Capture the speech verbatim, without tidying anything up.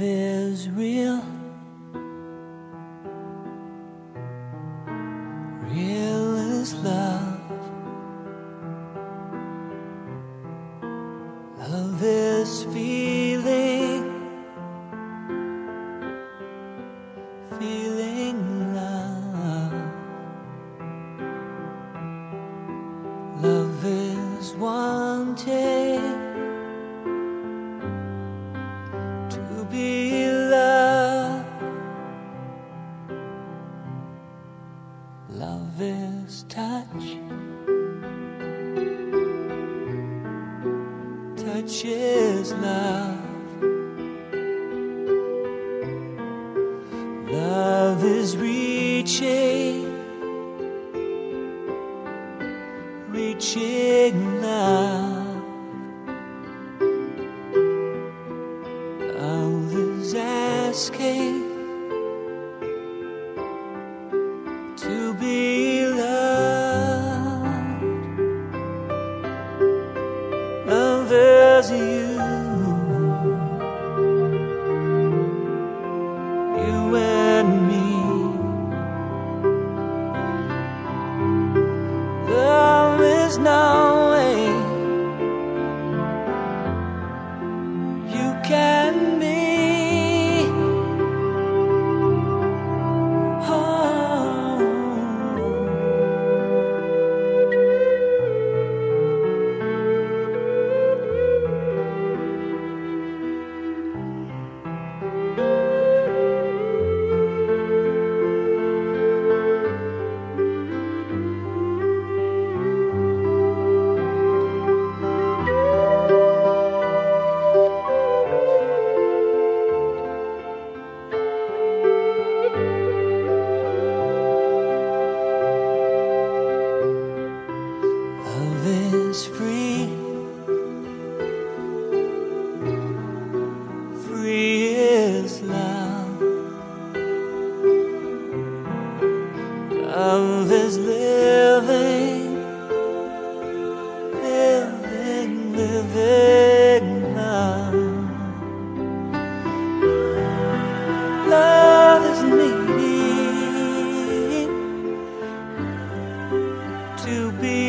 is real. Real is love. Love is feeling, feeling love. Love is wanting to be loved. Love is touch. Touch is love. Love is reaching, reaching love. Love is asking to be loved. Love is you, you and me. Love is knowing you can be. Love is free, free is love. Love is living, living, living love. Love is needing to be